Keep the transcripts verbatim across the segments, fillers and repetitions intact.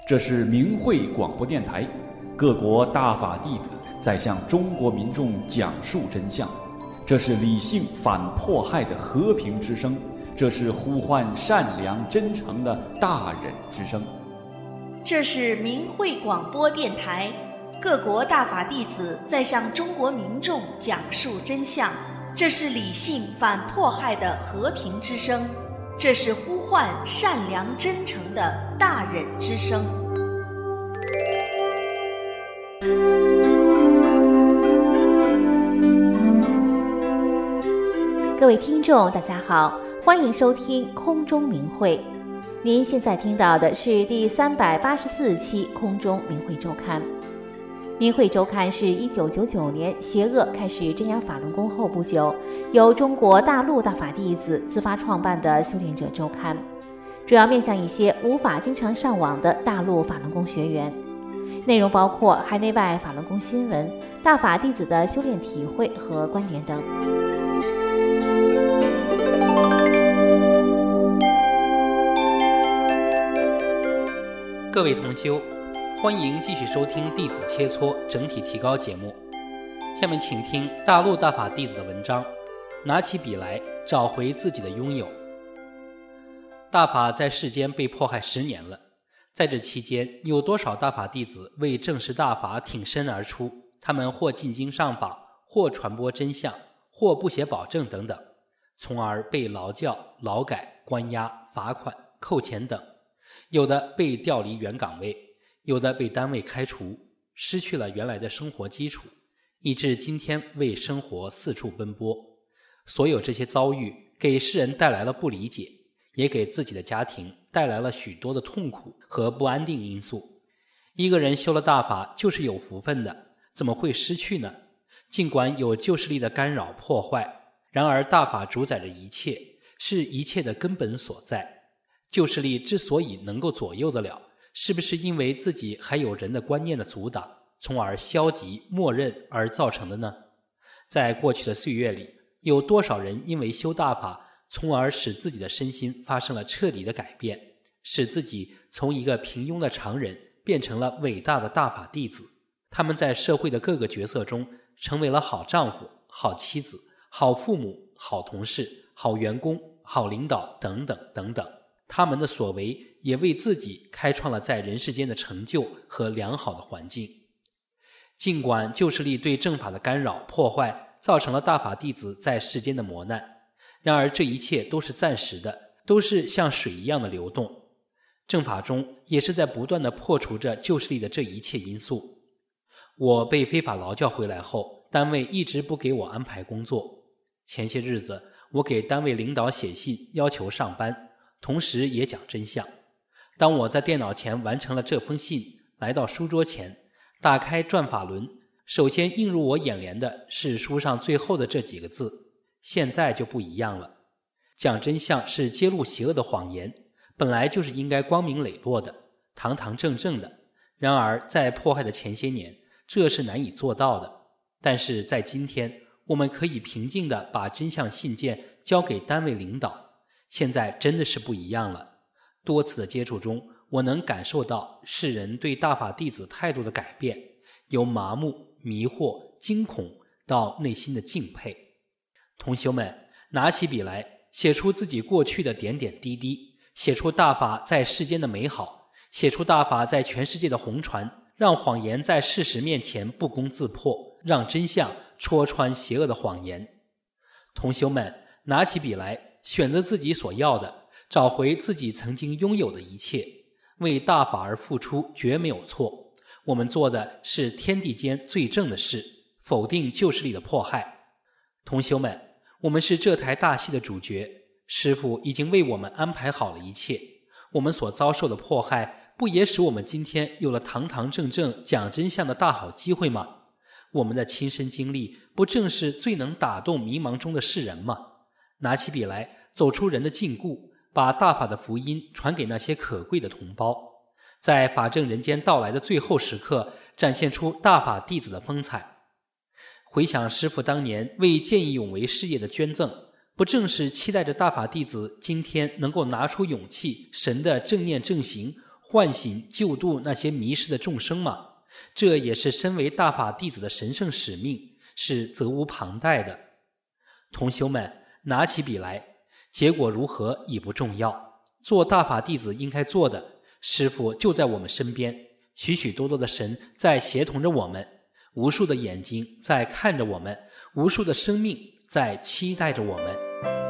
这是明慧广播电台，各国大法弟子在向中国民众讲述真相。这是理性反迫害的和平之声，这是呼唤善良真诚的大忍之声。 这是明慧广播电台，各国大法弟子在向中国民众讲述真相。这是理性反迫害的和平之声，这是呼唤善良真诚的大忍之声。 各位听众大家好，欢迎收听空中明慧。您现在听到的是第三百八十四期空中明慧周刊。明慧周刊是一九九九年邪恶开始镇压法轮功后不久，由中国大陆大法弟子自发创办的修炼者周刊，主要面向一些无法经常上网的大陆法轮功学员。内容包括海内外法轮功新闻、大法弟子的修炼体会和观点等。 各位同修，欢迎继续收听弟子切磋整体提高节目。下面请听大陆大法弟子的文章，拿起笔来，找回自己的拥有。大法在世间被迫害十年了，在这期间，有多少大法弟子为正视大法挺身而出？他们或进京上法，或传播真相，或不写保证等等，从而被劳教、劳改、关押、罚款、扣钱等。有的被调离原岗位，有的被单位开除，失去了原来的生活基础，以致今天为生活四处奔波。所有这些遭遇给世人带来了不理解，也给自己的家庭带来了许多的痛苦和不安定因素。一个人修了大法就是有福分的，怎么会失去呢？尽管有旧势力的干扰破坏，然而大法主宰着一切，是一切的根本所在。旧势力之所以能够左右得了，是不是因为自己还有人的观念的阻挡，从而消极默认而造成的呢？在过去的岁月里，有多少人因为修大法，从而使自己的身心发生了彻底的改变，使自己从一个平庸的常人变成了伟大的大法弟子。他们在社会的各个角色中成为了好丈夫、好妻子、好父母、好同事、好员工、好领导等等等等。他们的所为也为自己开创了在人世间的成就和良好的环境。尽管旧势力对正法的干扰破坏造成了大法弟子在世间的磨难，然而这一切都是暂时的，都是像水一样的流动。正法中也是在不断地破除着旧势力的这一切因素。我被非法劳教回来后，单位一直不给我安排工作。前些日子我给单位领导写信要求上班，同时也讲真相。当我在电脑前完成了这封信，来到书桌前，打开转法轮，首先映入我眼帘的是书上最后的这几个字：现在就不一样了。讲真相是揭露邪恶的谎言，本来就是应该光明磊落的，堂堂正正的。然而在迫害的前些年，这是难以做到的。但是在今天，我们可以平静地把真相信件交给单位领导。现在真的是不一样了。多次的接触中，我能感受到世人对大法弟子态度的改变，由麻木、迷惑、惊恐到内心的敬佩。同修们，拿起笔来，写出自己过去的点点滴滴，写出大法在世间的美好，写出大法在全世界的红传，让谎言在事实面前不攻自破，让真相戳穿邪恶的谎言。同修们，拿起笔来，选择自己所要的，找回自己曾经拥有的一切，为大法而付出绝没有错。我们做的是天地间最正的事，否定旧势力的迫害。同修们，我们是这台大戏的主角，师父已经为我们安排好了一切。我们所遭受的迫害，不也使我们今天有了堂堂正正讲真相的大好机会吗？我们的亲身经历，不正是最能打动迷茫中的世人吗？拿起笔来，走出人的禁锢，把大法的福音传给那些可贵的同胞，在法正人间到来的最后时刻，展现出大法弟子的风采。回想师父当年为见义勇为事业的捐赠，不正是期待着大法弟子今天能够拿出勇气，神的正念正行， 唤醒救度那些迷失的众生吗？这也是身为大法弟子的神圣使命，是责无旁贷的。同修们，拿起笔来，结果如何已不重要，做大法弟子应该做的，师父就在我们身边，许许多多的神在协同着我们，无数的眼睛在看着我们，无数的生命在期待着我们。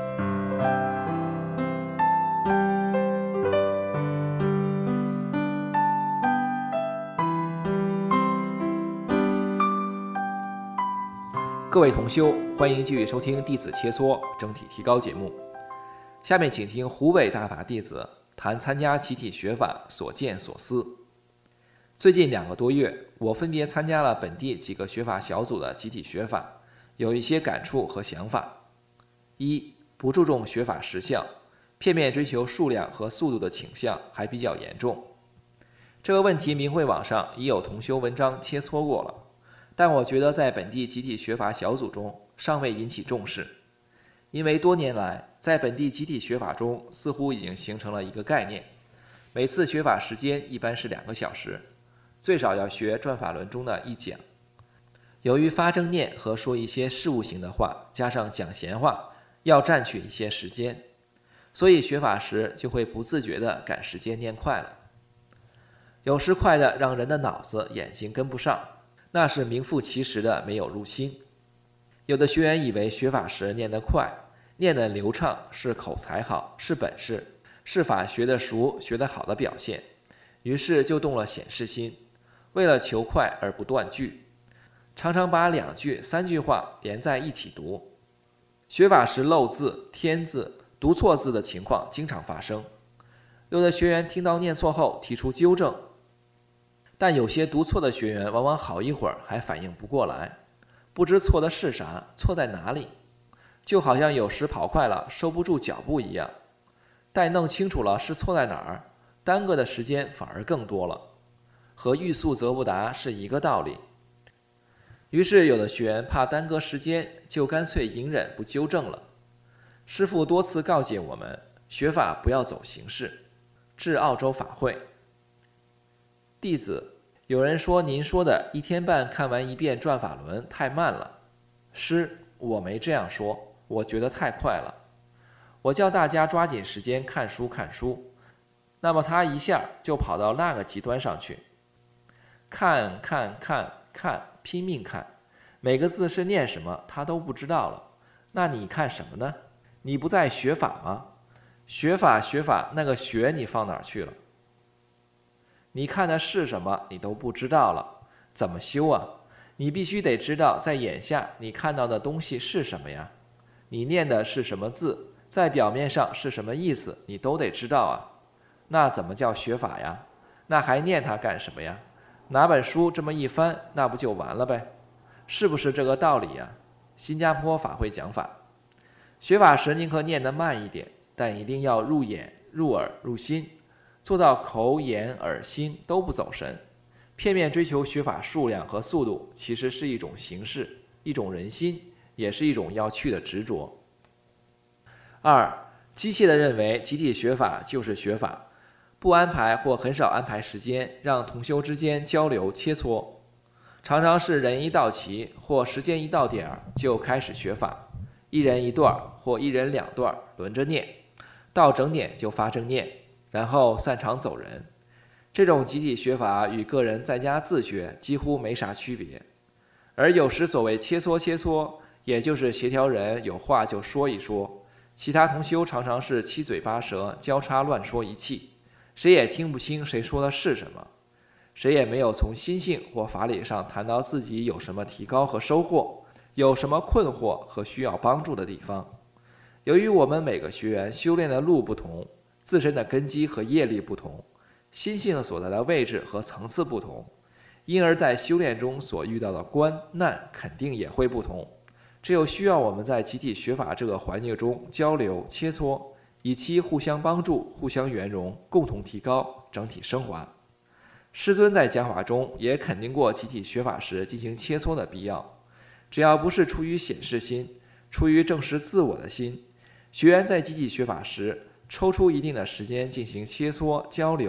各位同修，欢迎继续收听弟子切磋整体提高节目。下面请听湖北大法弟子谈参加集体学法所见所思。最近两个多月，我分别参加了本地几个学法小组的集体学法，有一些感触和想法。一、不注重学法实相，片面追求数量和速度的倾向还比较严重。这个问题明慧网上已有同修文章切磋过了，但我觉得在本地集体学法小组中尚未引起重视，因为多年来在本地集体学法中似乎已经形成了一个概念，每次学法时间一般是两个小时，最少要学转法轮中的一讲。由于发正念和说一些事务型的话，加上讲闲话，要占据一些时间，所以学法时就会不自觉地赶时间念快了，有时快的让人的脑子眼睛跟不上，那是名副其实的没有入心。有的学员以为学法时念得快，念得流畅是口才好，是本事，是法学得熟学得好的表现，于是就动了显示心，为了求快而不断句，常常把两句三句话连在一起读。学法时漏字添字读错字的情况经常发生，有的学员听到念错后提出纠正，但有些读错的学员往往好一会儿还反应不过来，不知错的是啥，错在哪里，就好像有时跑快了收不住脚步一样，待弄清楚了是错在哪儿，耽搁的时间反而更多了，和欲速则不达是一个道理。于是有的学员怕耽搁时间，就干脆隐忍不纠正了。师父多次告诫我们，学法不要走形式。至澳洲法会，弟子，有人说您说的一天半看完一遍转法轮太慢了。师，我没这样说，我觉得太快了。我叫大家抓紧时间看书看书，那么他一下就跑到那个极端上去，看看看看，拼命看，每个字是念什么他都不知道了。那你看什么呢？你不在学法吗？学法学法，那个学你放哪儿去了？你看的是什么你都不知道了，怎么修啊？你必须得知道在眼下你看到的东西是什么呀，你念的是什么字，在表面上是什么意思，你都得知道啊。那怎么叫学法呀？那还念它干什么呀？拿本书这么一翻，那不就完了呗？是不是这个道理呀？新加坡法会讲法，学法时宁可念得慢一点，但一定要入眼、入耳、入心，做到口、眼、耳、心都不走神。片面追求学法数量和速度，其实是一种形式，一种人心，也是一种要去的执着。二，机械地认为集体学法就是学法，不安排或很少安排时间让同修之间交流切磋，常常是人一到齐或时间一到点儿就开始学法，一人一段或一人两段轮着念，到整点就发正念，然后散场走人。这种集体学法与个人在家自学几乎没啥区别，而有时所谓切磋切磋，也就是协调人有话就说一说，其他同修常常是七嘴八舌交叉乱说一气，谁也听不清谁说的是什么，谁也没有从心性或法理上谈到自己有什么提高和收获，有什么困惑和需要帮助的地方。由于我们每个学员修炼的路不同，自身的根基和业力不同，心性所在的位置和层次不同，因而在修炼中所遇到的关难肯定也会不同。只有需要我们在集体学法这个环境中交流切磋，以期互相帮助、互相圆融，共同提高，整体升华。师尊在讲法中也肯定过集体学法时进行切磋的必要，只要不是出于显示心，出于证实自我的心，学员在集体学法时抽出一定的时间进行切磋交流，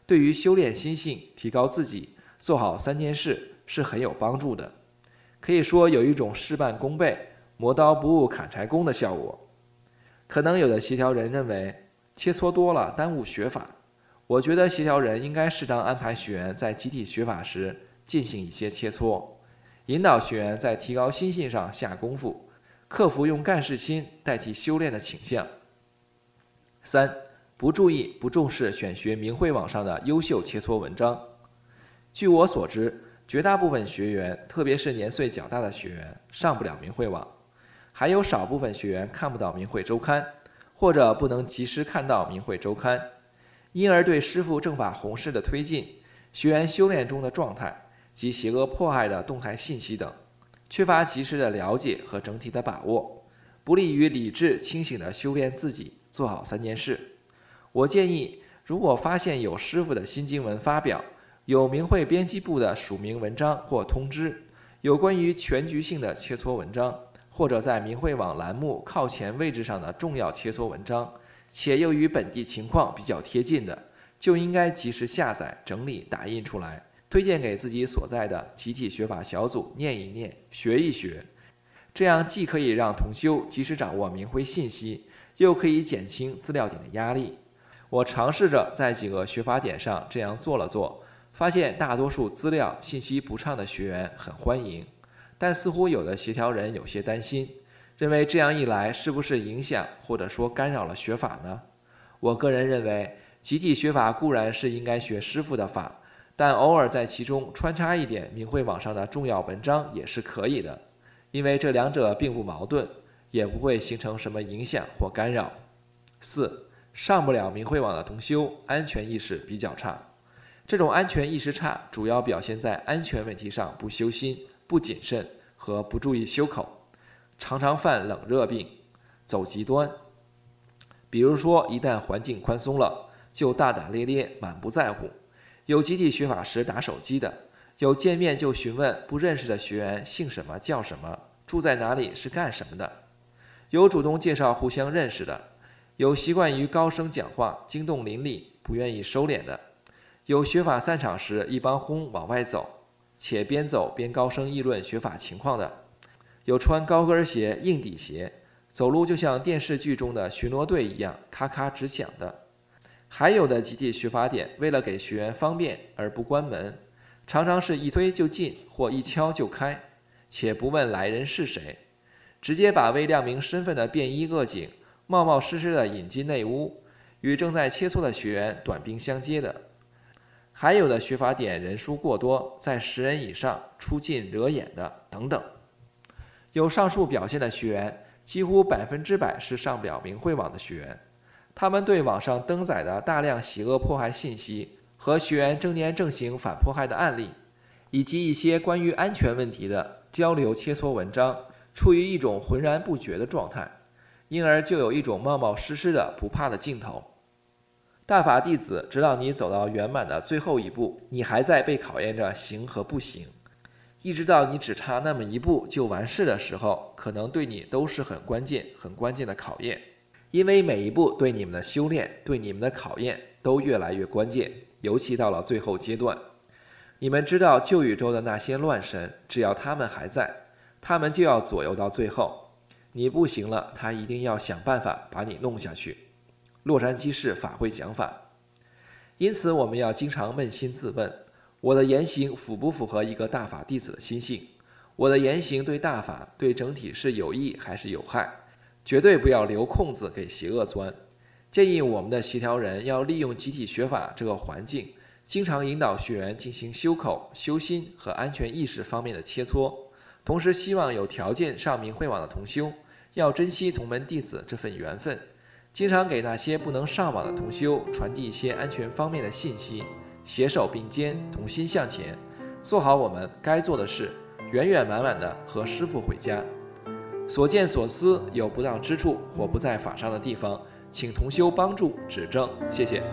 对于修炼心性、提高自己、做好三件事是很有帮助的。可以说有一种事半功倍、磨刀不误砍柴工的效果。可能有的协调人认为切磋多了耽误学法，我觉得协调人应该适当安排学员在集体学法时进行一些切磋，引导学员在提高心性上下功夫，克服用干事心代替修炼的倾向。三、不注意、不重视选学明慧网上的优秀切磋文章。据我所知，绝大部分学员，特别是年岁较大的学员，上不了明慧网，还有少部分学员看不到明慧周刊，或者不能及时看到明慧周刊，因而对师父正法弘誓的推进、学员修炼中的状态及邪恶迫害的动态信息等，缺乏及时的了解和整体的把握，不利于理智清醒地修炼自己，做好三件事。我建议，如果发现有师父的新经文发表，有明慧编辑部的署名文章或通知，有关于全局性的切磋文章，或者在明慧网栏目靠前位置上的重要切磋文章，且又与本地情况比较贴近的，就应该及时下载、整理、打印出来，推荐给自己所在的集体学法小组念一念、学一学。这样既可以让同修及时掌握明慧信息，又可以减轻资料点的压力。我尝试着在几个学法点上这样做了做，发现大多数资料信息不畅的学员很欢迎，但似乎有的协调人有些担心，认为这样一来是不是影响或者说干扰了学法呢？我个人认为，集体学法固然是应该学师父的法，但偶尔在其中穿插一点明慧网上的重要文章也是可以的，因为这两者并不矛盾，也不会形成什么影响或干扰。四、上不了明慧网的同修安全意识比较差。这种安全意识差主要表现在安全问题上不修心、不谨慎和不注意修口，常常犯冷热病，走极端。比如说，一旦环境宽松了，就大大咧咧，满不在乎；有集体学法时打手机的，有见面就询问不认识的学员姓什么叫什么，住在哪里是干什么的；有主动介绍互相认识的；有习惯于高声讲话，惊动邻里，不愿意收敛的；有学法散场时一帮轰往外走，且边走边高声议论学法情况的；有穿高跟鞋、硬底鞋，走路就像电视剧中的巡逻队一样咔咔直响的；还有的集体学法点为了给学员方便而不关门，常常是一推就进或一敲就开，且不问来人是谁，直接把未亮明身份的便衣恶警冒冒失失地引进内屋，与正在切磋的学员短兵相接的；还有的学法点人数过多，在十人以上，出进惹眼的等等。有上述表现的学员，几乎百分之百是上不了明慧网的学员。他们对网上登载的大量邪恶迫害信息和学员正念正行反迫害的案例，以及一些关于安全问题的交流切磋文章，处于一种浑然不觉的状态，因而就有一种冒冒失失的不怕的劲头。大法弟子直到你走到圆满的最后一步，你还在被考验着行和不行，一直到你只差那么一步就完事的时候，可能对你都是很关键很关键的考验，因为每一步对你们的修炼、对你们的考验都越来越关键，尤其到了最后阶段。你们知道旧宇宙的那些乱神，只要他们还在，他们就要左右到最后，你不行了，他一定要想办法把你弄下去。洛杉矶市法会讲法。因此我们要经常扪心自问，我的言行符不符合一个大法弟子的心性？我的言行对大法、对整体是有益还是有害？绝对不要留空子给邪恶钻。建议我们的协调人要利用集体学法这个环境，经常引导学员进行修口、修心和安全意识方面的切磋。同时希望有条件上明慧网的同修，要珍惜同门弟子这份缘分，经常给那些不能上网的同修传递一些安全方面的信息，携手并肩，同心向前，做好我们该做的事，圆圆满满的和师父回家。所见所思有不当之处或不在法上的地方，请同修帮助指正，谢谢。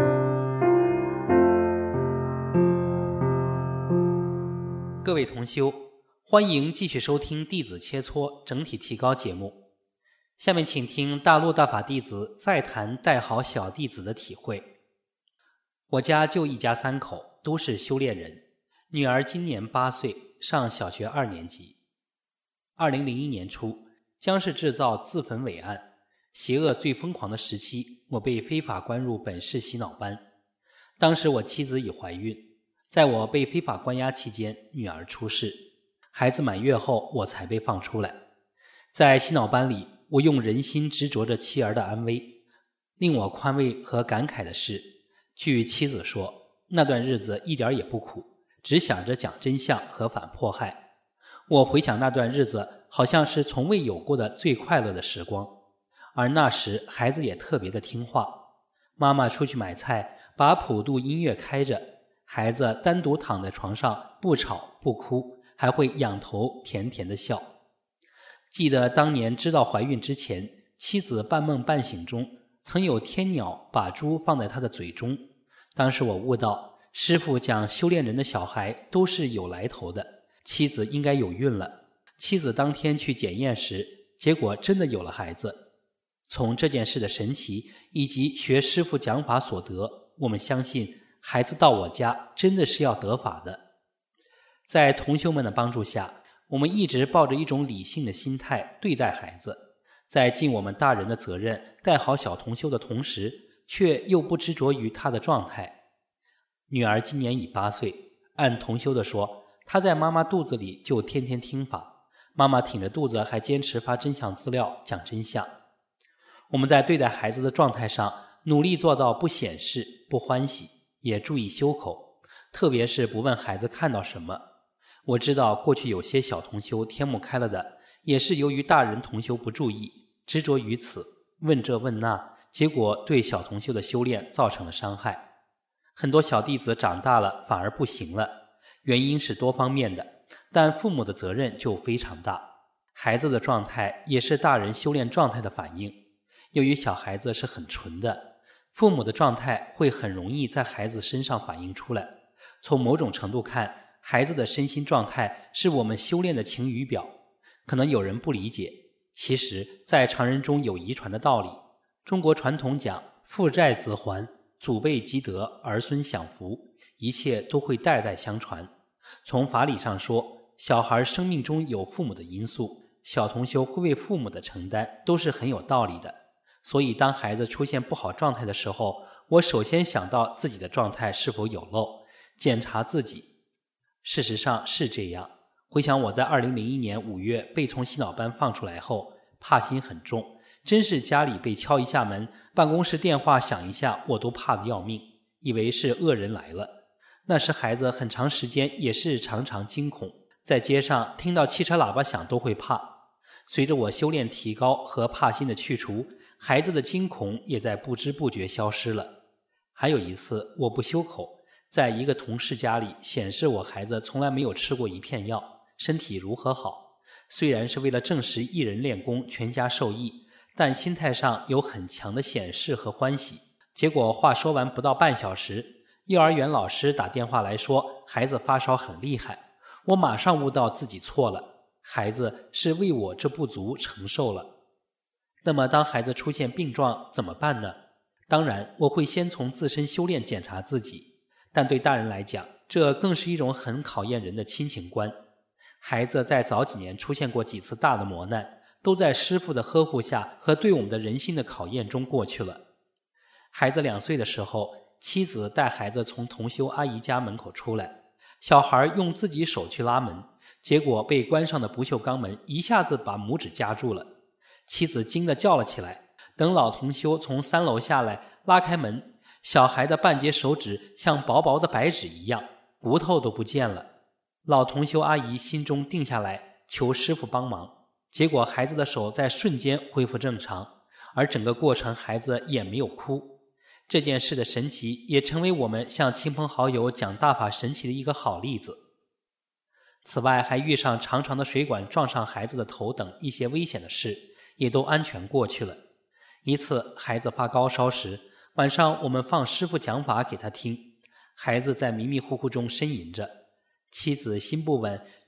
各位同修， 欢迎继续收听弟子切磋整体提高节目。下面请听大陆大法弟子再谈带好小弟子的体会。我家就一家三口，都是修炼人。女儿今年八岁，上小学二年级。二零零一年初，江氏制造自焚伪案，邪恶最疯狂的时期，我被非法关入本市洗脑班。当时我妻子已怀孕，在我被非法关押期间，女儿出世。孩子满月后，我才被放出来。在洗脑班里，我用人心执着着妻儿的安危。令我宽慰和感慨的是，据妻子说，那段日子一点也不苦，只想着讲真相和反迫害。我回想那段日子，好像是从未有过的最快乐的时光。而那时孩子也特别的听话，妈妈出去买菜，把普度音乐开着，孩子单独躺在床上，不吵不哭，还会仰头甜甜的笑。记得当年知道怀孕之前，妻子半梦半醒中，曾有天鸟把珠放在她的嘴中。当时我悟到，师父讲修炼人的小孩都是有来头的，妻子应该有孕了。妻子当天去检验时，结果真的有了孩子。从这件事的神奇以及学师父讲法所得，我们相信孩子到我家真的是要得法的。在同修们的帮助下，我们一直抱着一种理性的心态对待孩子，在尽我们大人的责任带好小同修的同时，却又不执着于他的状态。女儿今年已八岁，按同修的说，她在妈妈肚子里就天天听法，妈妈挺着肚子还坚持发真相资料讲真相。我们在对待孩子的状态上努力做到不显示不欢喜，也注意修口，特别是不问孩子看到什么。我知道过去有些小同修天目开了的，也是由于大人同修不注意，执着于此，问这问那，结果对小同修的修炼造成了伤害。很多小弟子长大了反而不行了，原因是多方面的，但父母的责任就非常大。孩子的状态也是大人修炼状态的反应。由于小孩子是很纯的，父母的状态会很容易在孩子身上反映出来。从某种程度看，孩子的身心状态是我们修炼的晴雨表。可能有人不理解，其实在常人中有遗传的道理。中国传统讲父债子还，祖辈积德，儿孙享福，一切都会代代相传。从法理上说，小孩生命中有父母的因素，小同修会为父母的承担，都是很有道理的。所以当孩子出现不好状态的时候，我首先想到自己的状态是否有漏，检查自己。事实上是这样，回想我在二零零一年五月被从洗脑班放出来后，怕心很重，真是家里被敲一下门，办公室电话响一下，我都怕得要命，以为是恶人来了。那时孩子很长时间也是常常惊恐，在街上听到汽车喇叭响都会怕。随着我修炼提高和怕心的去除，孩子的惊恐也在不知不觉消失了。还有一次我不修口，在一个同事家里显示我孩子从来没有吃过一片药，身体如何好。虽然是为了证实一人练功全家受益，但心态上有很强的显示和欢喜。结果话说完不到半小时，幼儿园老师打电话来说孩子发烧很厉害。我马上悟到自己错了，孩子是为我这不足承受了。那么当孩子出现病状怎么办呢？当然我会先从自身修炼检查自己，但对大人来讲，这更是一种很考验人的亲情观。孩子在早几年出现过几次大的磨难，都在师父的呵护下和对我们的人心的考验中过去了。孩子两岁的时候，妻子带孩子从同修阿姨家门口出来，小孩用自己手去拉门，结果被关上的不锈钢门一下子把拇指夹住了。妻子惊得叫了起来，等老同修从三楼下来拉开门，小孩的半截手指像薄薄的白纸一样，骨头都不见了。老同修阿姨心中定下来，求师父帮忙。结果孩子的手在瞬间恢复正常，而整个过程孩子也没有哭。这件事的神奇也成为我们向亲朋好友讲大法神奇的一个好例子。此外还遇上长长的水管撞上孩子的头等一些危险的事，也都安全过去了。一次孩子发高烧时，晚上我们放师父讲法给他听，孩子在迷迷糊糊中呻吟着，妻子心不稳，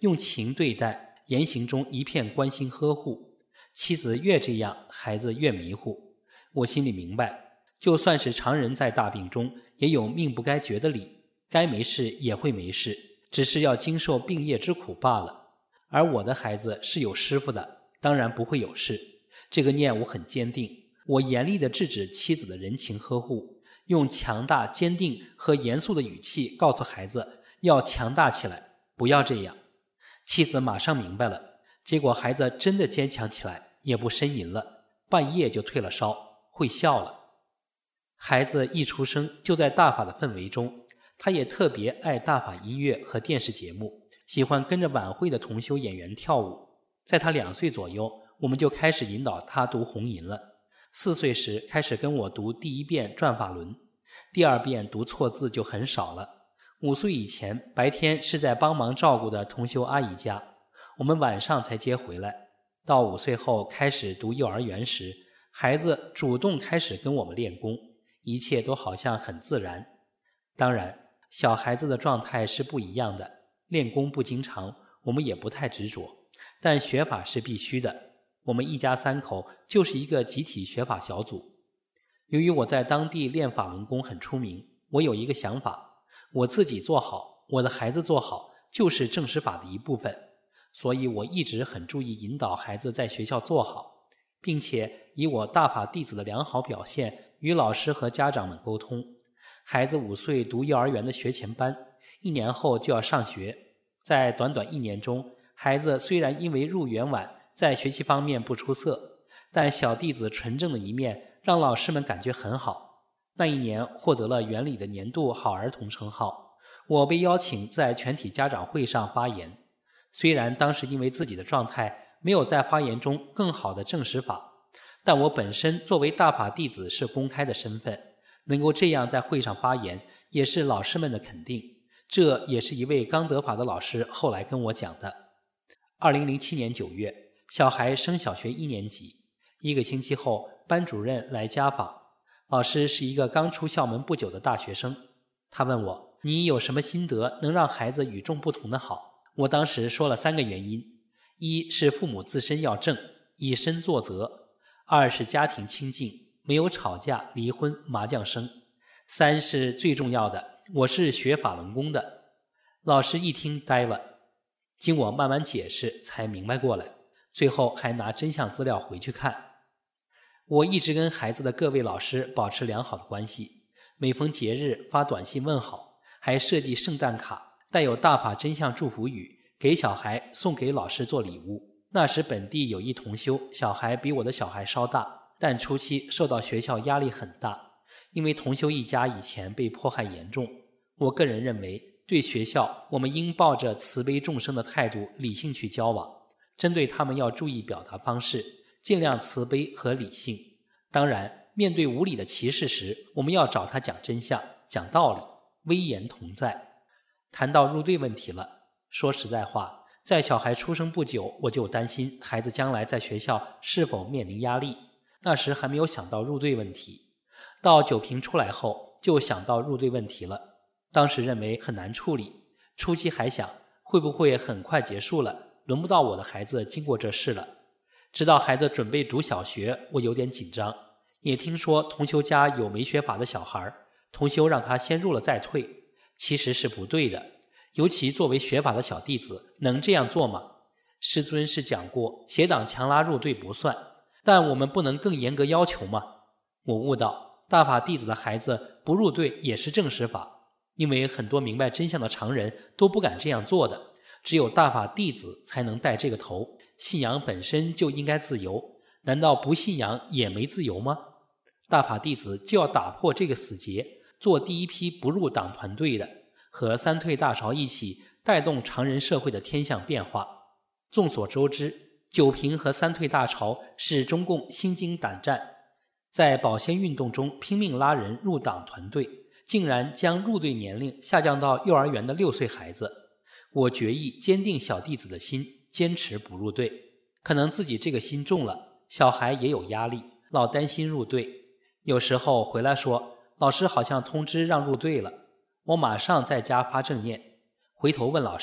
用情对待，言行中一片关心呵护。妻子越这样，孩子越迷糊。我心里明白，就算是常人在大病中，也有命不该绝的理，该没事也会没事，只是要经受病业之苦罢了。而我的孩子是有师傅的，当然不会有事。这个念我很坚定，我严厉地制止妻子的人情呵护，用强大、坚定和严肃的语气告诉孩子要强大起来，不要这样。妻子马上明白了，结果孩子真的坚强起来，也不呻吟了，半夜就退了烧，会笑了。孩子一出生就在大法的氛围中，他也特别爱大法音乐和电视节目，喜欢跟着晚会的同修演员跳舞。在他两岁左右，我们就开始引导他读红吟了。四岁时开始跟我读第一遍转法轮，第二遍读错字就很少了。五岁以前，白天是在帮忙照顾的同修阿姨家，我们晚上才接回来。到五岁后开始读幼儿园时，孩子主动开始跟我们练功，一切都好像很自然。当然，小孩子的状态是不一样的，练功不经常，我们也不太执着，但学法是必须的。我们一家三口就是一个集体学法小组。由于我在当地练法轮功很出名，我有一个想法，我自己做好，我的孩子做好，就是正实法的一部分。所以我一直很注意引导孩子在学校做好，并且以我大法弟子的良好表现与老师和家长们沟通。孩子五岁读幼儿园的学前班，一年后就要上学。在短短一年中，孩子虽然因为入园晚，在学习方面不出色，但小弟子纯正的一面让老师们感觉很好。那一年获得了园里的年度好儿童称号，我被邀请在全体家长会上发言。虽然当时因为自己的状态没有在发言中更好的证实法，但我本身作为大法弟子是公开的身份，能够这样在会上发言也是老师们的肯定。这也是一位刚得法的老师后来跟我讲的。二零零七年九月，小孩升小学一年级，一个星期后，班主任来家访。老师是一个刚出校门不久的大学生，他问我，你有什么心得能让孩子与众不同的好？我当时说了三个原因：一是父母自身要正，以身作则；二是家庭清静，没有吵架、离婚、麻将声；三是最重要的，我是学法轮功的。老师一听呆了，经我慢慢解释才明白过来，最后还拿真相资料回去看。我一直跟孩子的各位老师保持良好的关系，每逢节日发短信问好，还设计圣诞卡，带有大法真相祝福语，给小孩送给老师做礼物。那时本地有一同修，小孩比我的小孩稍大，但初期受到学校压力很大，因为同修一家以前被迫害严重。我个人认为，对学校我们应抱着慈悲众生的态度理性去交往，针对他们要注意表达方式，尽量慈悲和理性。当然，面对无理的歧视时，我们要找他讲真相，讲道理，威严同在。谈到入队问题了，说实在话，在小孩出生不久，我就担心孩子将来在学校是否面临压力，那时还没有想到入队问题。到九评出来后，就想到入队问题了。当时认为很难处理，初期还想会不会很快结束了，轮不到我的孩子经过这事了。直到孩子准备读小学，我有点紧张，也听说同修家有没学法的小孩，同修让他先入了再退，其实是不对的。尤其作为学法的小弟子，能这样做吗？师尊是讲过，邪党强拉入队不算，但我们不能更严格要求吗？我悟到，大法弟子的孩子不入队也是正实法，因为很多明白真相的常人都不敢这样做的，只有大法弟子才能带这个头。信仰本身就应该自由，难道不信仰也没自由吗？大法弟子就要打破这个死结，做第一批不入党团队的，和三退大潮一起带动常人社会的天象变化。众所周知，九评和三退大潮是中共心惊胆战，在保鲜运动中拼命拉人入党团队，竟然将入队年龄下降到幼儿园的六岁孩子。我决意坚定小弟子的心，坚持不入队。可能自己这个心重了，小孩也有压力，老担心入队。有时候回来说，老师好像通知让入队了，我马上在家发正念，回头问老师，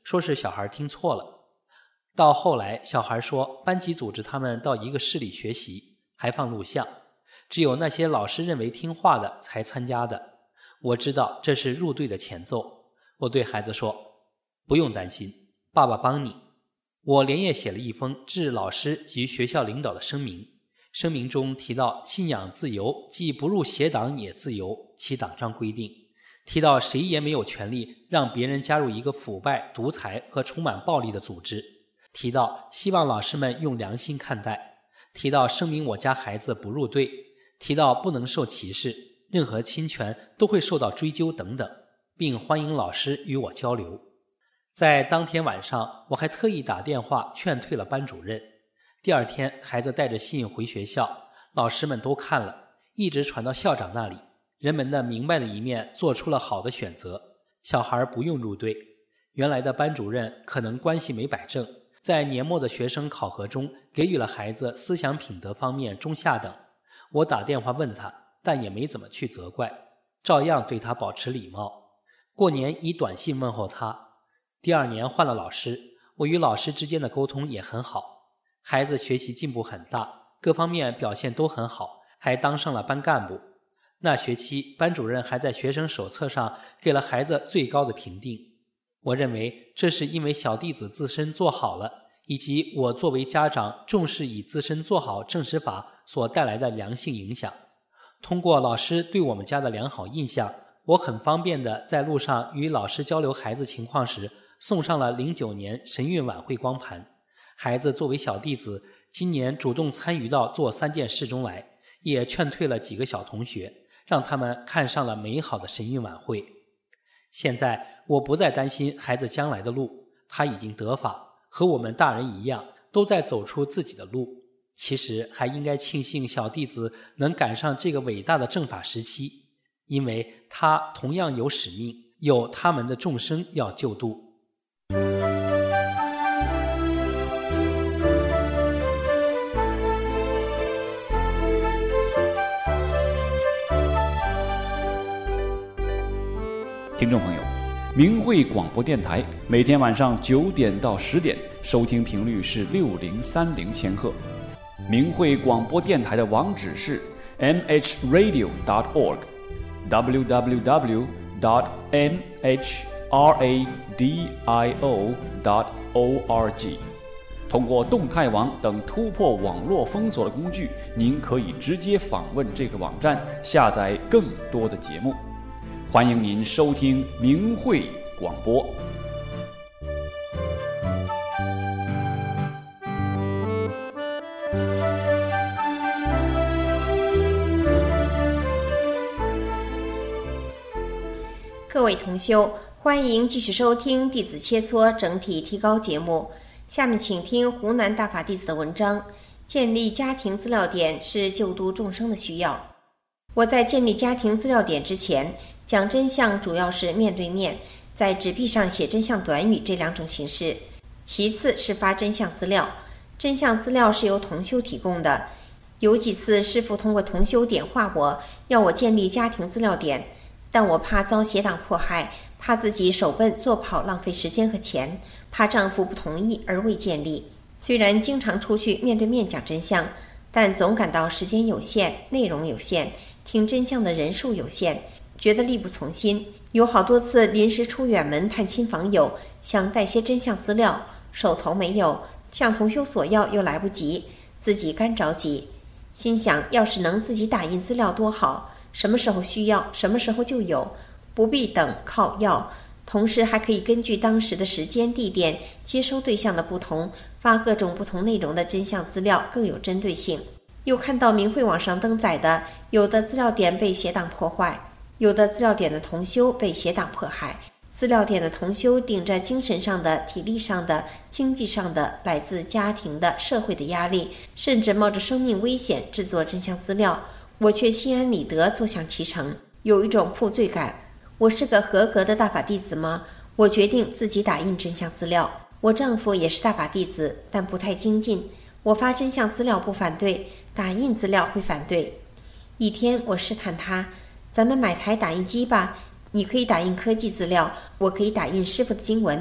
说是小孩听错了。到后来小孩说班级组织他们到一个市里学习，还放录像，只有那些老师认为听话的才参加的。我知道这是入队的前奏。我对孩子说，不用担心，爸爸帮你。我连夜写了一封致老师及学校领导的声明，声明中提到信仰自由，即不入邪党也自由，其党章规定，提到谁也没有权利让别人加入一个腐败、独裁和充满暴力的组织，提到希望老师们用良心看待，提到声明我家孩子不入队，提到不能受歧视，任何侵权都会受到追究等等，并欢迎老师与我交流。在当天晚上，我还特意打电话劝退了班主任。第二天，孩子带着信回学校，老师们都看了，一直传到校长那里。人们的明白的一面做出了好的选择，小孩不用入队。原来的班主任可能关系没摆正，在年末的学生考核中给予了孩子思想品德方面中下等。我打电话问他，但也没怎么去责怪，照样对他保持礼貌。过年以短信问候他。第二年换了老师，我与老师之间的沟通也很好。孩子学习进步很大，各方面表现都很好，还当上了班干部。那学期班主任还在学生手册上给了孩子最高的评定。我认为这是因为小弟子自身做好了，以及我作为家长重视以自身做好正识法所带来的良性影响。通过老师对我们家的良好印象，我很方便地在路上与老师交流孩子情况时送上了零九年神韵晚会光盘。孩子作为小弟子，今年主动参与到做三件事中来，也劝退了几个小同学，让他们看上了美好的神韵晚会。现在我不再担心孩子将来的路，他已经得法，和我们大人一样，都在走出自己的路。其实还应该庆幸小弟子能赶上这个伟大的正法时期，因为他同样有使命，有他们的众生要救度。 听众朋友，明慧广播电台每天晚上九点到十点，收听频率是六零三零千赫。明慧广播电台的网址是 m h radio dot org w w w dot m h radio dot org。通过动态网等突破网络封锁的工具，您可以直接访问这个网站，下载更多的节目。欢迎您收听明慧广播。 各位同修，欢迎继续收听弟子切磋整体提高节目。下面请听湖南大法弟子的文章。建立家庭资料点是救度众生的需要。我在建立家庭资料点之前，讲真相主要是面对面，在纸币上写真相短语这两种形式，其次是发真相资料。真相资料是由同修提供的，有几次师父通过同修点化我，要我建立家庭资料点，但我怕遭邪党迫害，怕自己手笨做跑浪费时间和钱，怕丈夫不同意而未建立。虽然经常出去面对面讲真相，但总感到时间有限，内容有限，听真相的人数有限，觉得力不从心。有好多次临时出远门探亲访友，想带些真相资料，手头没有，向同修索要又来不及，自己干着急。心想要是能自己打印资料多好，什么时候需要什么时候就有，不必等靠要，同时还可以根据当时的时间地点接收对象的不同，发各种不同内容的真相资料，更有针对性。又看到明慧网上登载的，有的资料点被邪党破坏，有的资料点的同修被邪党迫害，资料点的同修顶着精神上的、体力上的、经济上的、来自家庭的、社会的压力，甚至冒着生命危险制作真相资料，我却心安理得坐享其成，有一种负罪感。我是个合格的大法弟子吗？我决定自己打印真相资料。我丈夫也是大法弟子，但不太精进。我发真相资料不反对，打印资料会反对。一天我试探他，咱们买台打印机吧，你可以打印科技资料，我可以打印师傅的经文。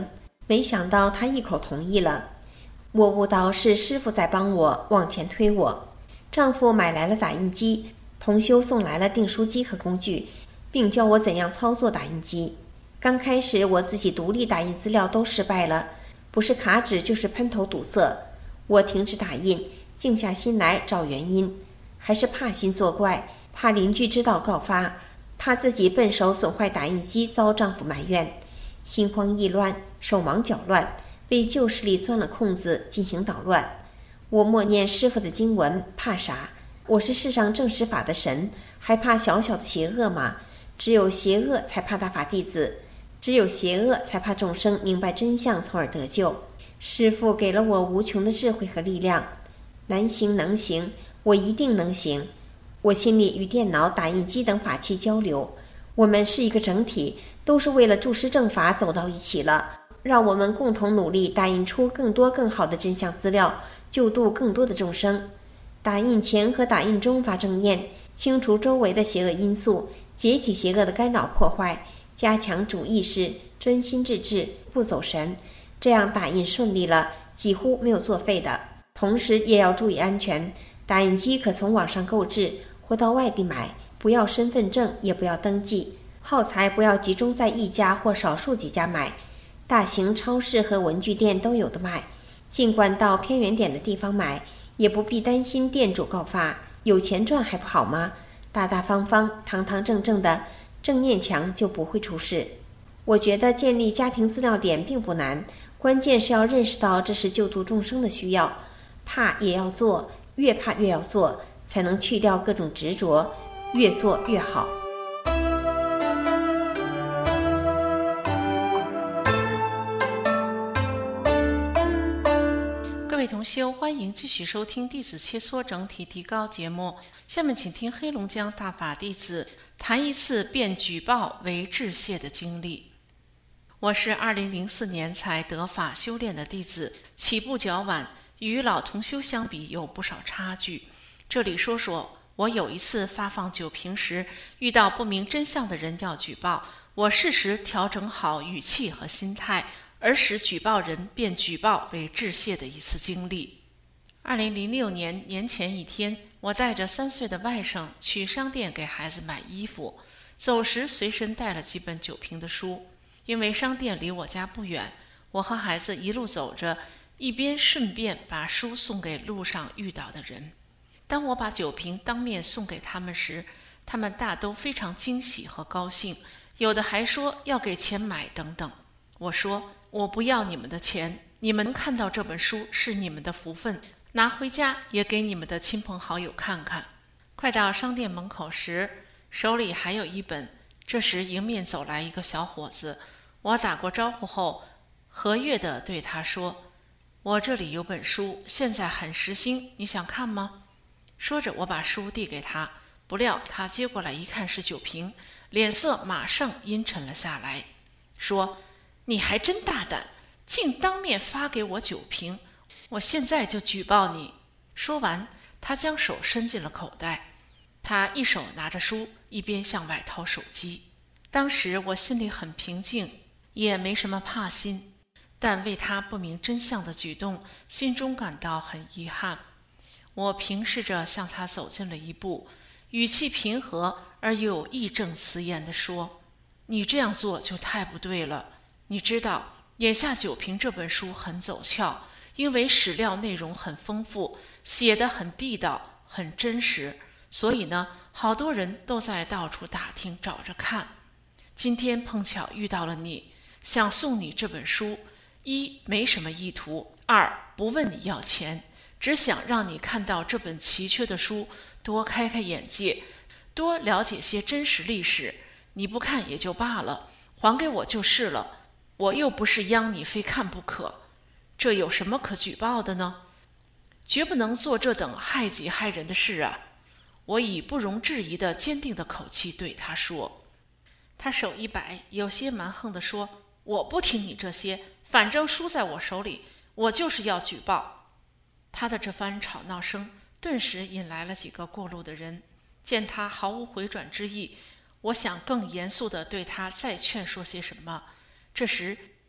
没想到他一口同意了。我悟到是师傅在帮我往前推我。丈夫买来了打印机，同修送来了订书机和工具，并教我怎样操作打印机。刚开始我自己独立打印资料都失败了，不是卡纸就是喷头堵塞。我停止打印，静下心来找原因，还是怕心作怪，怕邻居知道告发，怕自己笨手损坏打印机遭丈夫埋怨，心慌意乱，手忙脚乱，为旧势力钻了空子进行捣乱。我默念师父的经文，怕啥？我是世上正实法的神，还怕小小的邪恶吗？只有邪恶才怕大法弟子，只有邪恶才怕众生明白真相，从而得救。师父给了我无穷的智慧和力量，难行能行，我一定能行。我心里与电脑、打印机等法器交流，我们是一个整体，都是为了助师正法走到一起了。让我们共同努力，打印出更多更好的真相资料，救度更多的众生。打印前和打印中发正念，清除周围的邪恶因素，解体邪恶的干扰破坏，加强主意识，专心致志，不走神。这样打印顺利了，几乎没有作废的。同时也要注意安全，打印机可从网上购置或到外地买，不要身份证，也不要登记。耗材不要集中在一家或少数几家买，大型超市和文具店都有的卖。尽管到偏远点的地方买，也不必担心店主告发，有钱赚还不好吗？大大方方、堂堂正正的，正面强就不会出事。我觉得建立家庭资料点并不难，关键是要认识到这是救度众生的需要，怕也要做，越怕越要做，才能去掉各种执着，越做越好。 各位同修，欢迎继续收听弟子切磋整体提高节目。下面请听黑龙江大法弟子谈一次变举报为致谢的经历。我是二零零四年才得法修炼的弟子，起步较晚，与老同修相比有不少差距。这里说说我有一次发放酒瓶时，遇到不明真相的人要举报，我适时调整好语气和心态，而使举报人变举报为致谢的一次经历。二零零六年年前一天，我带着三岁的外甥去商店给孩子买衣服，走时随身带了几本酒瓶的书。因为商店离我家不远，我和孩子一路走着，一边顺便把书送给路上遇到的人。当我把酒瓶当面送给他们时，他们大都非常惊喜和高兴，有的还说要给钱买等等。我说，我不要你们的钱，你们看到这本书是你们的福分，拿回家也给你们的亲朋好友看看。快到商店门口时，手里还有一本，这时迎面走来一个小伙子，我打过招呼后，和悦地对他说，我这里有本书，现在很时兴，你想看吗？说着我把书递给他，不料他接过来一看是酒瓶，脸色马上阴沉了下来，说，你还真大胆，竟当面发给我酒瓶，我现在就举报你。说完，他将手伸进了口袋，他一手拿着书，一边向外掏手机。当时我心里很平静，也没什么怕心，但为他不明真相的举动，心中感到很遗憾。我平视着向他走近了一步，语气平和而又义正辞严地说，你这样做就太不对了。你知道，眼下酒瓶这本书很走俏，因为史料内容很丰富，写得很地道，很真实，所以呢，好多人都在到处打听找着看。今天碰巧遇到了你，想送你这本书，一没什么意图，二不问你要钱，只想让你看到这本奇缺的书，多开开眼界，多了解些真实历史。你不看也就罢了，还给我就是了，我又不是央你非看不可，这有什么可举报的呢？绝不能做这等害己害人的事啊！我以不容置疑的坚定的口气对他说。他手一摆，有些蛮横地说，我不听你这些，反正书在我手里，我就是要举报。他的这番吵闹声顿时引来了几个过路的人，见他毫无回转之意，我想更严肃地对他再劝说些什么。这时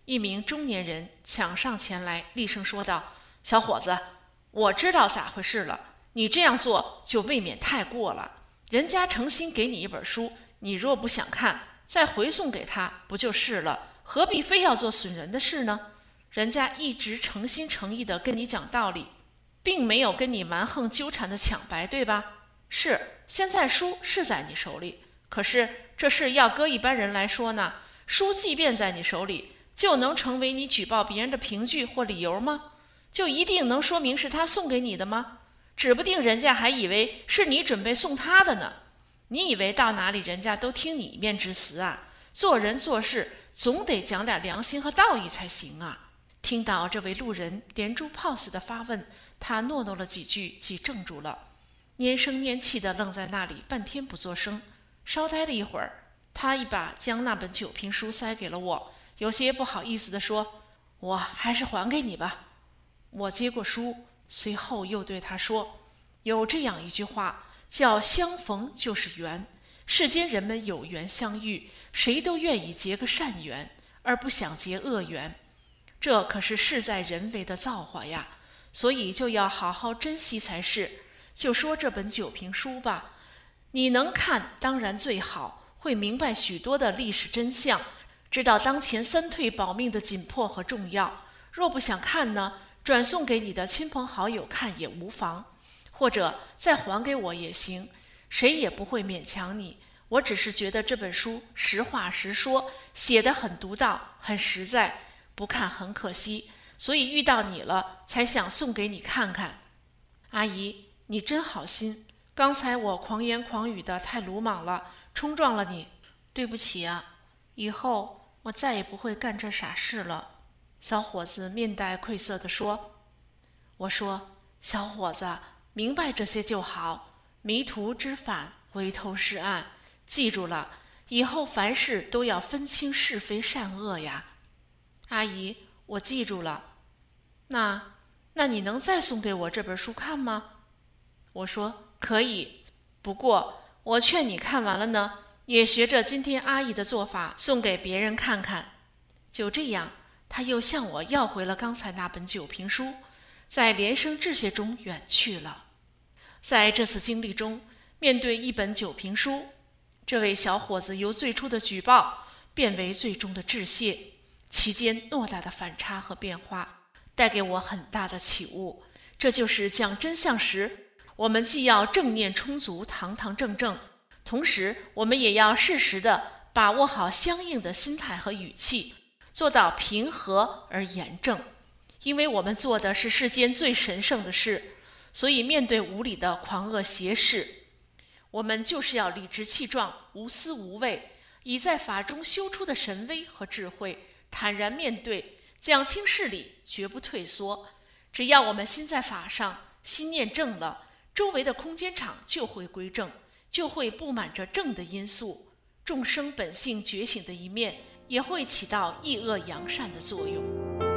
一名中年人抢上前来，厉声说道：“小伙子，我知道咋回事了，你这样做就未免太过了。人家诚心给你一本书，你若不想看，再回送给他不就是了？何必非要做损人的事呢？人家一直诚心诚意地跟你讲道理，并没有跟你蛮横纠缠的抢白，对吧？是，现在书是在你手里，可是这事要搁一般人来说呢，书即便在你手里，就能成为你举报别人的凭据或理由吗？就一定能说明是他送给你的吗？指不定人家还以为是你准备送他的呢。你以为到哪里人家都听你一面之词啊？做人做事总得讲点良心和道义才行啊。”听到这位路人连珠炮似的发问，他诺诺了几句，即怔住了，拈声拈气地愣在那里，半天不作声。稍呆了一会儿，他一把将那本酒瓶书塞给了我，有些不好意思地说：“我还是还给你吧。”我接过书，随后又对他说：“有这样一句话，叫相逢就是缘。世间人们有缘相遇，谁都愿意结个善缘，而不想结恶缘。这可是事在人为的造化呀，所以就要好好珍惜才是。就说这本酒瓶书吧，你能看当然最好，会明白许多的历史真相，知道当前三退保命的紧迫和重要。若不想看呢，转送给你的亲朋好友看也无妨，或者再还给我也行，谁也不会勉强你。我只是觉得这本书实话实说，写得很独到，很实在，不看很可惜，所以遇到你了，才想送给你看看。阿姨，你真好心，刚才我狂言狂语的太鲁莽了，冲撞了你，对不起啊，以后我再也不会干这傻事了。小伙子面带愧色地说。我说：“小伙子，明白这些就好，迷途知返，回头是岸，记住了，以后凡事都要分清是非善恶呀。”阿姨，我记住了。那那你能再送给我这本书看吗？我说可以，不过我劝你看完了呢，也学着今天阿姨的做法送给别人看看。就这样，他又向我要回了刚才那本酒瓶书，在连声致谢中远去了。在这次经历中，面对一本酒瓶书，这位小伙子由最初的举报变为最终的致谢，其间偌大的反差和变化，带给我很大的启悟。这就是讲真相时，我们既要正念充足，堂堂正正，同时我们也要适时地把握好相应的心态和语气，做到平和而严正。因为我们做的是世间最神圣的事，所以面对无理的狂恶邪事，我们就是要理直气壮，无私无畏，以在法中修出的神威和智慧坦然面对，讲清事理，绝不退缩。只要我们心在法上，心念正了，周围的空间场就会归正，就会布满着正的因素，众生本性觉醒的一面也会起到抑恶扬善的作用。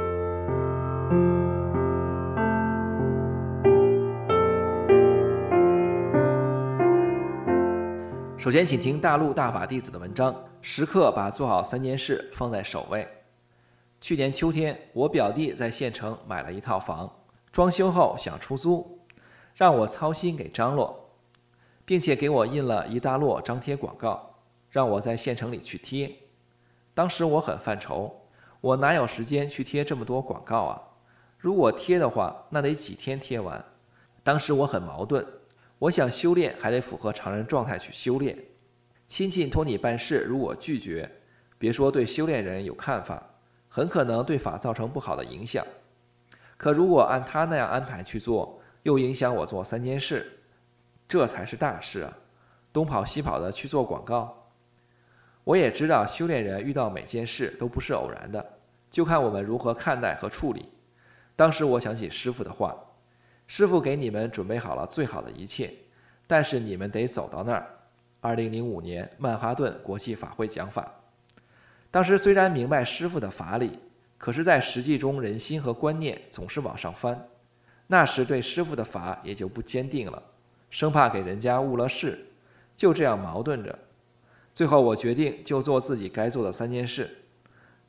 首先请听大陆大法弟子的文章，时刻把做好三件事放在首位。去年秋天，我表弟在县城买了一套房，装修后想出租，让我操心给张罗，并且给我印了一大摞张贴广告，让我在县城里去贴。当时我很犯愁，我哪有时间去贴这么多广告啊？如果贴的话，那得几天贴完。当时我很矛盾，我想修炼还得符合常人状态去修炼。亲戚托你办事，如果拒绝，别说对修炼人有看法，很可能对法造成不好的影响。可如果按他那样安排去做，又影响我做三件事，这才是大事啊！东跑西跑的去做广告。我也知道修炼人遇到每件事都不是偶然的，就看我们如何看待和处理。当时我想起师父的话，师父给你们准备好了最好的一切，但是你们得走到那儿。二零零五年曼哈顿国际法会讲法，当时虽然明白师父的法理，可是在实际中人心和观念总是往上翻，那时对师父的法也就不坚定了，生怕给人家误了事，就这样矛盾着。最后我决定就做自己该做的三件事。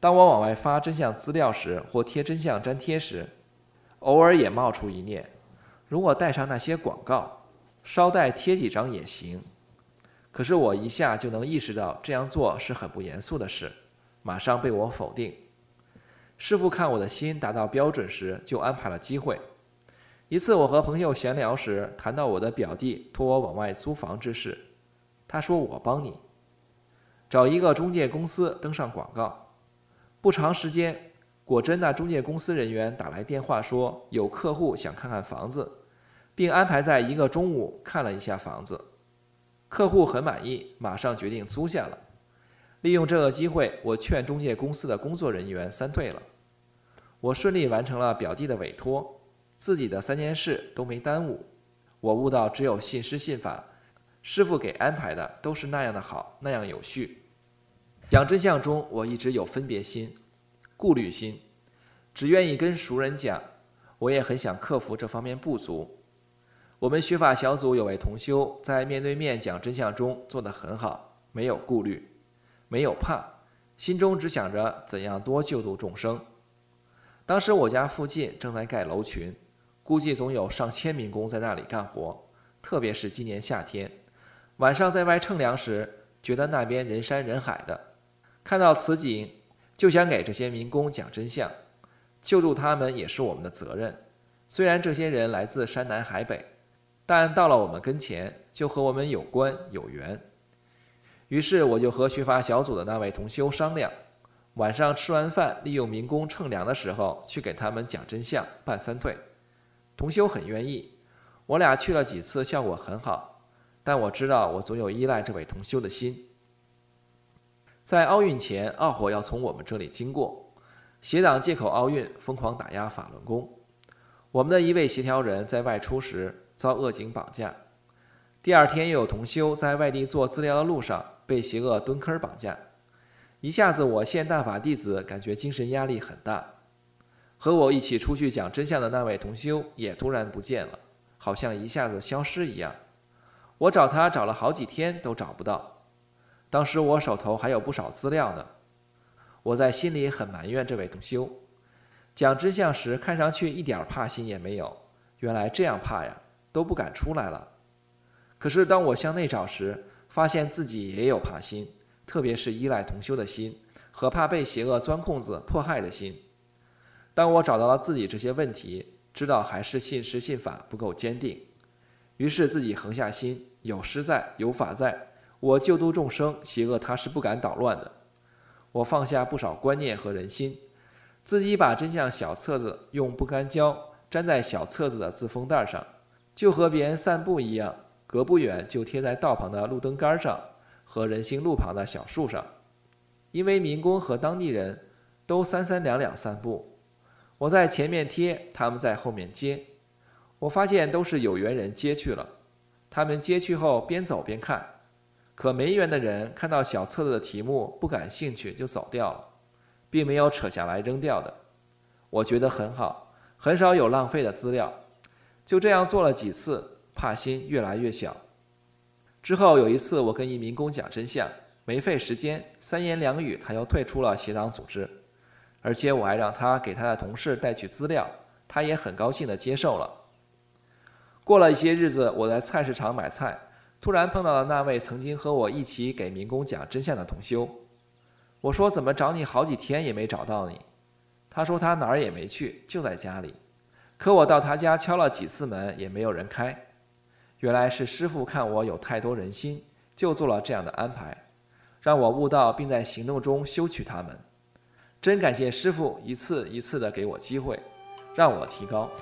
当我往外发真相资料时，或贴真相粘贴时，偶尔也冒出一念，如果带上那些广告，捎带贴几张也行。可是我一下就能意识到这样做是很不严肃的事，马上被我否定。师父看我的心达到标准时，就安排了机会。一次我和朋友闲聊时，谈到我的表弟托我往外租房之事，他说我帮你找一个中介公司登上广告。不长时间，果真那中介公司人员打来电话说有客户想看看房子，并安排在一个中午看了一下房子。客户很满意，马上决定租下了。利用这个机会，我劝中介公司的工作人员三退了。我顺利完成了表弟的委托，自己的三件事都没耽误。我悟到只有信师信法，师父给安排的都是那样的好，那样有序。讲真相中，我一直有分别心、顾虑心，只愿意跟熟人讲。我也很想克服这方面不足。我们学法小组有位同修在面对面讲真相中做得很好，没有顾虑，没有怕，心中只想着怎样多救度众生。当时我家附近正在盖楼群，估计总有上千民工在那里干活，特别是今年夏天，晚上在外乘凉时，觉得那边人山人海的。看到此景，就想给这些民工讲真相，救助他们也是我们的责任。虽然这些人来自山南海北，但到了我们跟前，就和我们有关有缘。于是我就和学法小组的那位同修商量，晚上吃完饭，利用民工乘凉的时候去给他们讲真相，办三退。同修很愿意，我俩去了几次，效果很好。但我知道我总有依赖这位同修的心。在奥运前，奥火要从我们这里经过，邪党借口奥运疯狂打压法轮功。我们的一位协调人在外出时遭恶警绑架，第二天又有同修在外地做资料的路上被邪恶蹲坑绑架。一下子我现大法弟子感觉精神压力很大。和我一起出去讲真相的那位同修也突然不见了，好像一下子消失一样。我找他找了好几天都找不到。当时我手头还有不少资料呢。我在心里很埋怨这位同修，讲真相时看上去一点怕心也没有，原来这样怕呀，都不敢出来了。可是当我向内找时，发现自己也有怕心，特别是依赖同修的心和怕被邪恶钻空子迫害的心。当我找到了自己这些问题，知道还是信师信法不够坚定，于是自己横下心，有师在，有法在，我救度众生，邪恶他是不敢捣乱的。我放下不少观念和人心，自己把真相小册子用不干胶粘在小册子的字封袋上，就和别人散步一样，隔不远就贴在道旁的路灯杆上和人行路旁的小树上。因为民工和当地人都三三两两散步，我在前面贴，他们在后面接。我发现都是有缘人接去了，他们接去后边走边看，可没缘的人看到小册子的题目不感兴趣就走掉了，并没有扯下来扔掉的。我觉得很好，很少有浪费的资料。就这样做了几次，怕心越来越小。之后有一次我跟一民工讲真相，没费时间，三言两语他又退出了邪党组织，而且我还让他给他的同事带去资料，他也很高兴地接受了。过了一些日子，我在菜市场买菜，突然碰到了那位曾经和我一起给民工讲真相的同修。我说怎么找你好几天也没找到你？他说他哪儿也没去，就在家里。可我到他家敲了几次门也没有人开。原来是师父看我有太多人心，就做了这样的安排，让我悟道并在行动中修取他们。真感谢师父一次一次地给我机会，让我提高。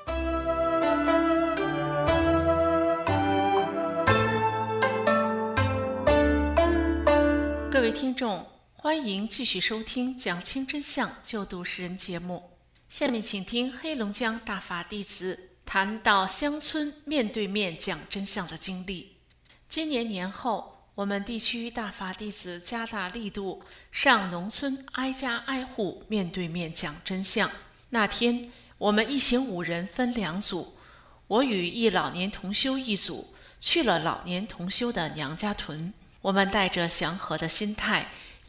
各位听众，欢迎继续收听讲清真相救度世人节目。下面请听黑龙江大法弟子谈到乡村面对面讲真相的经历。今年年后，我们地区大法弟子加大力度，上农村挨家挨户面对面讲真相。那天，我们一行五人分两组，我与一老年同修一组，去了老年同修的娘家屯。我们带着祥和的心态，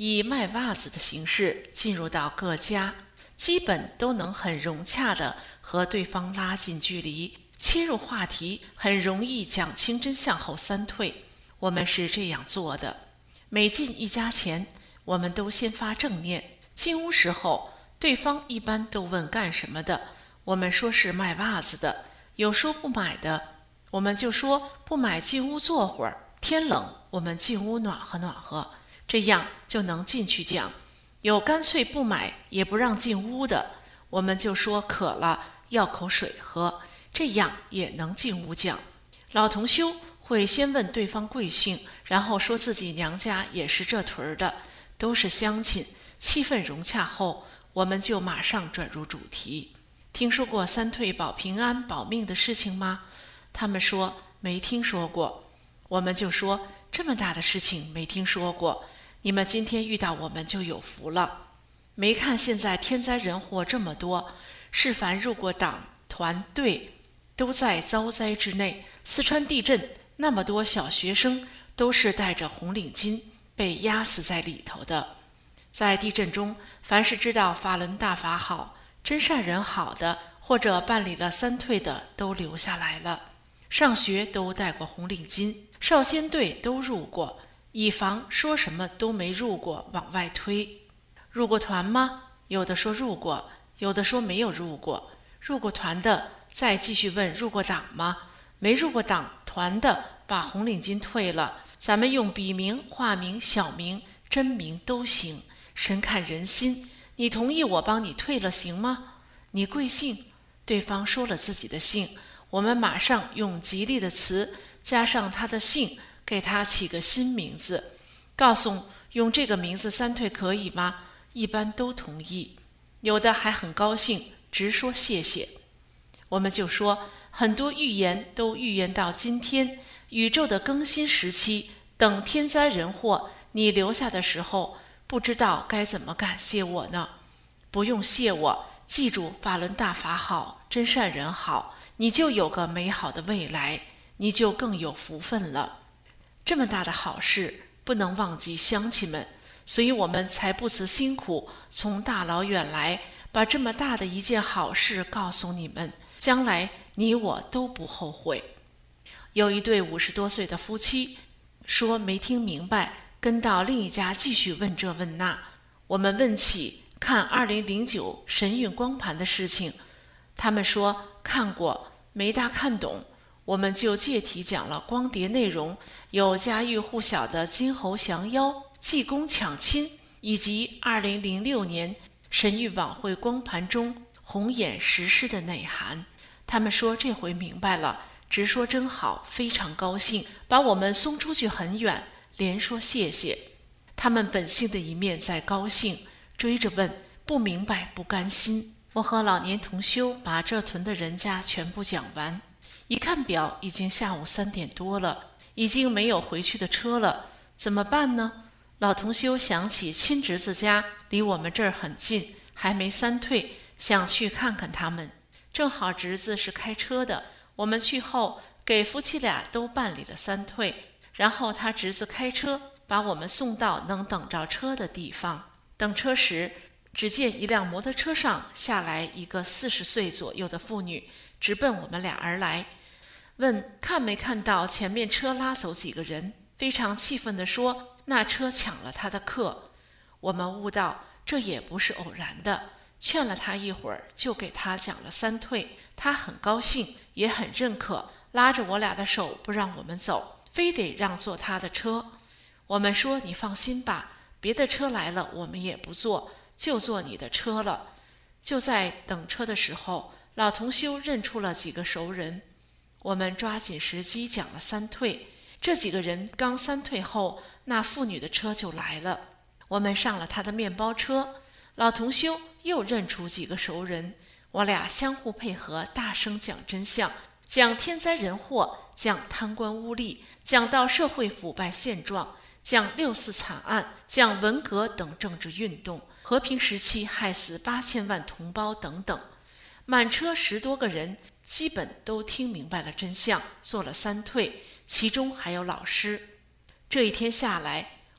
以卖袜子的形式进入到各家，基本都能很融洽地和对方拉近距离，切入话题，很容易讲清真相后三退。我们是这样做的，每进一家前，我们都先发正念。进屋时候，对方一般都问干什么的，我们说是卖袜子的，有说不买的，我们就说不买进屋坐会儿，天冷我们进屋暖和暖和，这样就能进去讲。有干脆不买也不让进屋的，我们就说渴了要口水喝，这样也能进屋讲。老同修会先问对方贵姓，然后说自己娘家也是这屯儿的，都是乡亲。气氛融洽后，我们就马上转入主题。听说过三退保平安保命的事情吗？他们说没听说过。我们就说这么大的事情没听说过，你们今天遇到我们就有福了。没看现在天灾人祸这么多，是凡入过党团队都在遭灾之内。四川地震那么多小学生都是带着红领巾被压死在里头的。在地震中，凡是知道法轮大法好、真善人好的，或者办理了三退的，都留下来了。上学都带过红领巾，少先队都入过，以防说什么都没入过往外推。入过团吗？有的说入过，有的说没有入过。入过团的再继续问入过党吗？没入过党团的把红领巾退了，咱们用笔名、化名、小名、真名都行。神看人心，你同意我帮你退了行吗？你贵姓？对方说了自己的姓，我们马上用吉利的词加上他的姓，给他起个新名字，告诉用这个名字三退可以吗？一般都同意，有的还很高兴，直说谢谢。我们就说很多预言都预言到今天，宇宙的更新时期，等天灾人祸你留下的时候，不知道该怎么感谢我呢？不用谢我，记住法轮大法好，真善人好，你就有个美好的未来，你就更有福分了。这么大的好事，不能忘记乡亲们，所以我们才不辞辛苦，从大老远来，把这么大的一件好事告诉你们，将来你我都不后悔。有一对五十多岁的夫妻说没听明白，跟到另一家继续问这问那。我们问起看二零零九神韵光盘的事情，他们说看过，没大看懂。我们就借题讲了光碟内容，有家喻户晓的金猴降妖、济公抢亲，以及二零零六年神韵晚会光盘中红眼实施的内涵。他们说这回明白了，直说真好，非常高兴，把我们送出去很远，连说谢谢。他们本性的一面在高兴，追着问，不明白不甘心。我和老年同修把这屯的人家全部讲完，一看表已经下午三点多了，已经没有回去的车了，怎么办呢？老同修想起亲侄子家离我们这儿很近，还没三退，想去看看他们。正好侄子是开车的，我们去后给夫妻俩都办理了三退，然后他侄子开车把我们送到能等着车的地方。等车时，只见一辆摩托车上下来一个四十岁左右的妇女，直奔我们俩而来，问看没看到前面车拉走几个人，非常气愤地说那车抢了他的客。我们悟到这也不是偶然的，劝了他一会儿，就给他讲了三退。他很高兴，也很认可，拉着我俩的手不让我们走，非得让坐他的车。我们说你放心吧，别的车来了我们也不坐，就坐你的车了。就在等车的时候，老同修认出了几个熟人，我们抓紧时机讲了三退。这几个人刚三退后，那妇女的车就来了，我们上了他的面包车。老同修又认出几个熟人，我俩相互配合，大声讲真相，讲天灾人祸，讲贪官污吏，讲到社会腐败现状，讲六四惨案，讲文革等政治运动，和平时期害死八千万同胞等等。满车十多个人基本都听明白了真相，做了三退，其中还有老师。这一天下来，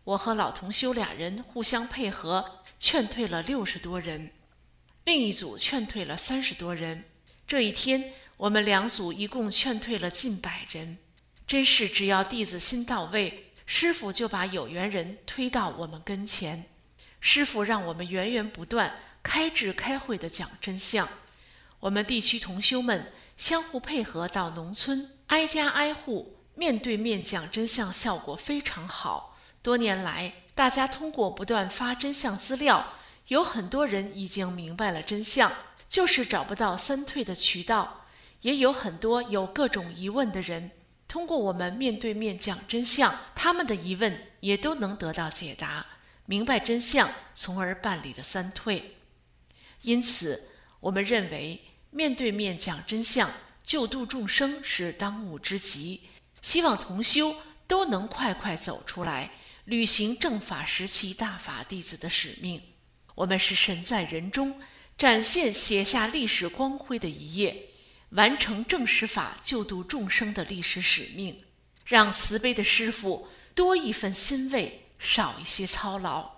我和老同修俩人互相配合，劝退了六十多人，另一组劝退了三十多人。这一天，我们两组一共劝退了近百人。真是只要弟子心到位，师父就把有缘人推到我们跟前。师父让我们源源不断、开智开会地讲真相。我们地区同修们相互配合，到农村挨家挨户面对面讲真相，效果非常好。多年来，大家通过不断发真相资料，有很多人已经明白了真相，就是找不到三退的渠道。也有很多有各种疑问的人，通过我们面对面讲真相，他们的疑问也都能得到解答，明白真相，从而办理了三退。因此，我们认为面对面讲真相，救度众生是当务之急，希望同修都能快快走出来，履行正法时期大法弟子的使命。我们是神在人中，展现写下历史光辉的一页，完成正实法救度众生的历史使命，让慈悲的师父多一份欣慰，少一些操劳。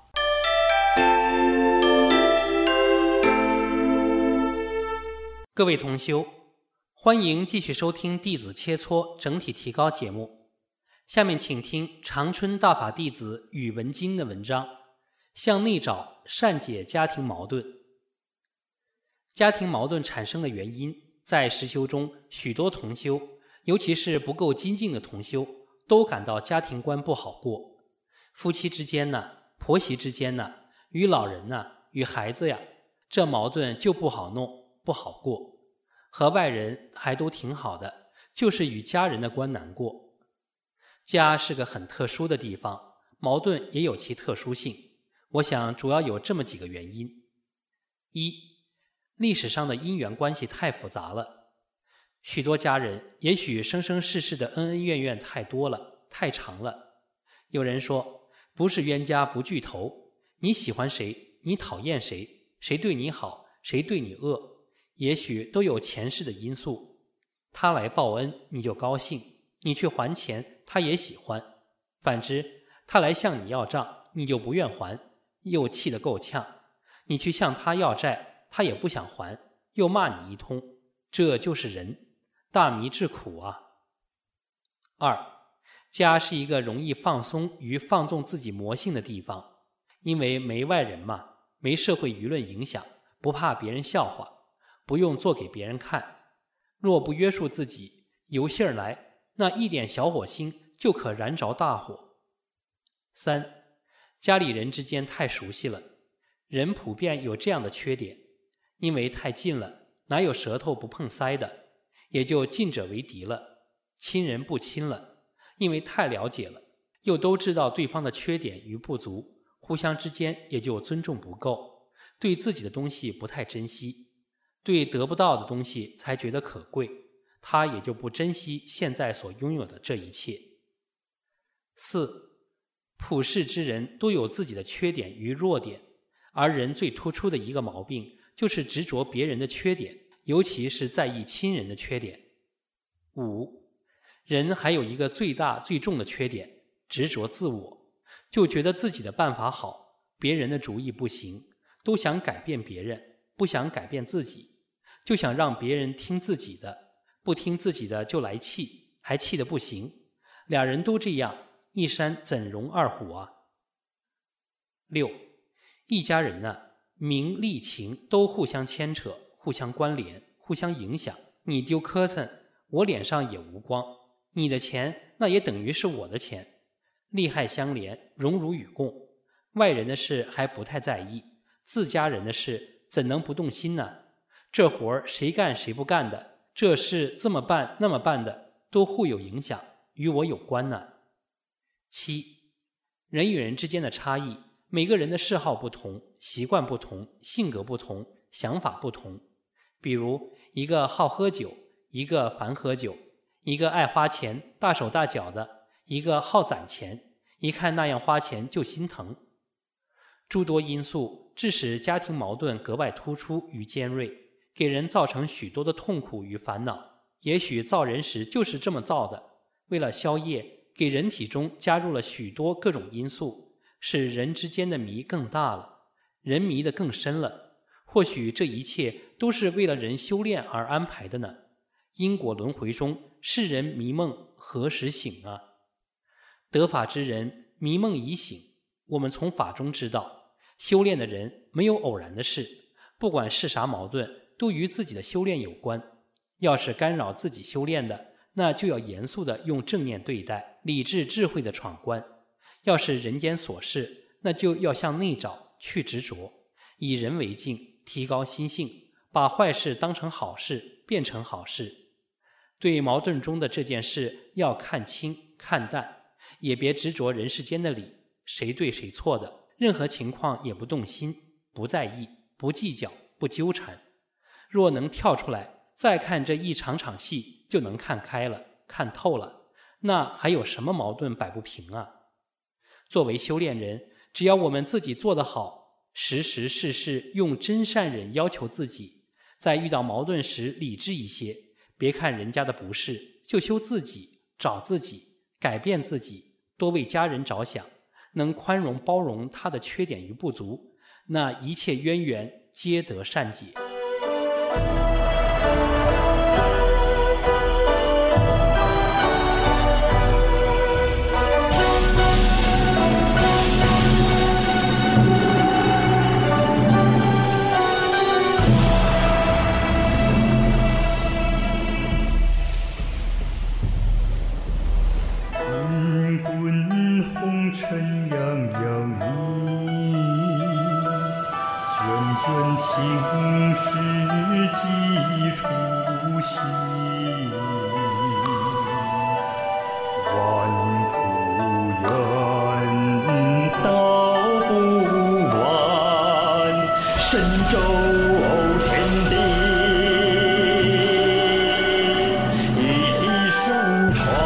各位同修，欢迎继续收听弟子切磋整体提高节目。下面请听长春大法弟子宇文金的文章，向内找，善解家庭矛盾。家庭矛盾产生的原因，在实修中，许多同修，尤其是不够精进的同修，都感到家庭关不好过。夫妻之间呢，婆媳之间呢，与老人呢，与孩子呀，这矛盾就不好弄，不好过。和外人还都挺好的，就是与家人的关难过。家是个很特殊的地方，矛盾也有其特殊性。我想主要有这么几个原因：一，历史上的因缘关系太复杂了，许多家人也许生生世世的恩恩怨怨太多了，太长了。有人说，不是冤家不聚头，你喜欢谁，你讨厌谁，谁对你好，谁对你恶，也许都有前世的因素。他来报恩，你就高兴，你去还钱，他也喜欢。反之，他来向你要账，你就不愿还，又气得够呛。你去向他要债，他也不想还，又骂你一通。这就是人，大迷之苦啊。二，家是一个容易放松与放纵自己魔性的地方，因为没外人嘛，没社会舆论影响，不怕别人笑话，不用做给别人看。若不约束自己，由性儿来，那一点小火星就可燃着大火。三，家里人之间太熟悉了，人普遍有这样的缺点，因为太近了，哪有舌头不碰腮的，也就近者为敌了，亲人不亲了，因为太了解了，又都知道对方的缺点与不足，互相之间也就尊重不够，对自己的东西不太珍惜，对得不到的东西才觉得可贵，他也就不珍惜现在所拥有的这一切。四，普世之人都有自己的缺点与弱点，而人最突出的一个毛病就是执着别人的缺点，尤其是在意亲人的缺点。五，人还有一个最大最重的缺点，执着自我，就觉得自己的办法好，别人的主意不行，都想改变别人，不想改变自己，就想让别人听自己的，不听自己的就来气，还气得不行。俩人都这样，一山怎容二虎啊？六，一家人呢、啊，名利情都互相牵扯，互相关联，互相影响。你丢磕碜，我脸上也无光，你的钱那也等于是我的钱，利害相连，荣辱与共。外人的事还不太在意，自家人的事怎能不动心呢？这活儿谁干谁不干的，这事这么办那么办的，都互有影响，与我有关呢。七，人与人之间的差异，每个人的嗜好不同，习惯不同，性格不同，想法不同。比如一个好喝酒，一个烦喝酒，一个爱花钱，大手大脚的，一个好攒钱，一看那样花钱就心疼。诸多因素致使家庭矛盾格外突出与尖锐，给人造成许多的痛苦与烦恼。也许造人时就是这么造的，为了消业，给人体中加入了许多各种因素， 使人之间的迷更大了，人迷得更深了。或许这一切都是为了人修炼而安排的呢。因果轮回中，世人迷梦何时醒啊？得法之人迷梦已醒。我们从法中知道，修炼的人没有偶然的事，不管是啥矛盾，都与自己的修炼有关。要是干扰自己修炼的，那就要严肃地用正念对待，理智智慧地闯关。要是人间琐事，那就要向内找，去执着，以人为镜，提高心性，把坏事当成好事，变成好事。对矛盾中的这件事要看清看淡，也别执着人世间的理，谁对谁错的，任何情况也不动心，不在意，不计较，不纠缠。若能跳出来再看这一场场戏，就能看开了，看透了，那还有什么矛盾摆不平啊？作为修炼人，只要我们自己做得好，时时事事用真善忍要求自己，在遇到矛盾时理智一些，别看人家的不是，就修自己，找自己，改变自己，多为家人着想，能宽容包容他的缺点与不足，那一切渊源皆得善解。 情世几初心，万古缘道不完，神州天地一书传。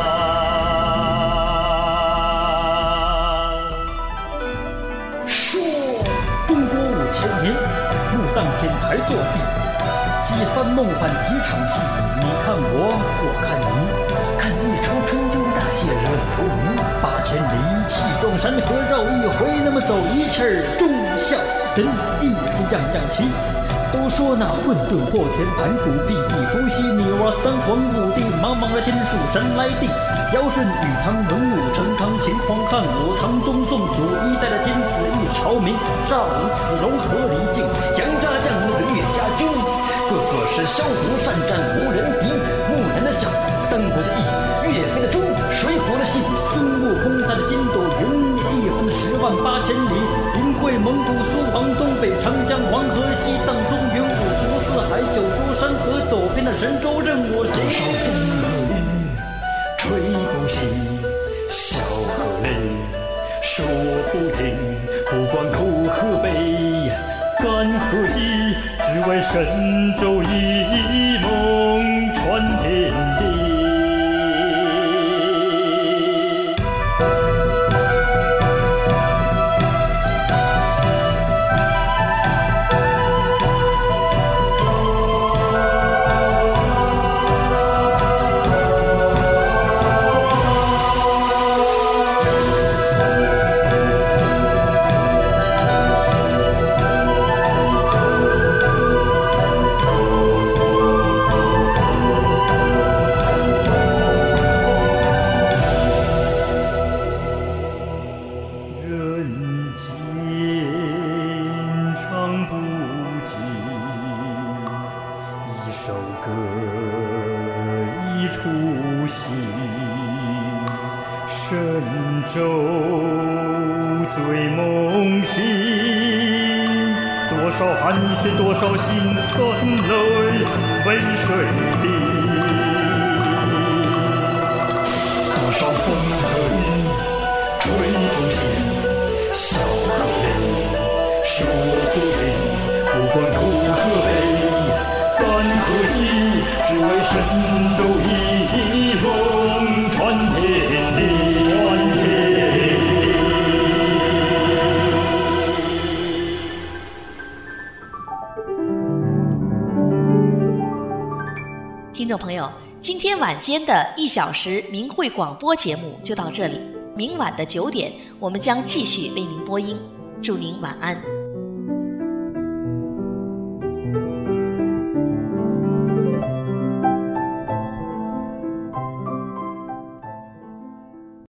说中国五千年，武当天台作弊，几番梦幻几场戏，你看我，我看你，看一朝春秋的大戏惹头迷，八千里气壮山河绕一回，那么走一气儿，忠孝仁义不样样齐。都说那混沌破天盘古必地伏羲，女娲三皇五帝，茫茫的天数神来定。尧舜禹汤文武成康秦皇汉武唐宗宋祖，一代的天子一朝明，赵武子龙和李靖，杨家将那个岳家军，个个是骁虎善战无人敌。木兰的孝，三国的义，岳飞的忠，水浒的信，孙悟空他的筋斗云，一分十万八千里。云贵蒙古苏杭东北长江黄河西藏中原五湖四海九州山河，走遍了神州任我行。多少风和雨，吹不息，笑和泪，说不停。不管苦和悲，甘和喜，只为神州一梦传天地。多少辛酸泪为谁滴？多少风和雨吹不息，笑和泪说不停。不管苦和悲，甘和喜，只为神州一梦传天地，传天地。 听众朋友，今天晚间的一小时明慧广播节目就到这里， 明晚的九点，我们将继续为您播音。祝您晚安。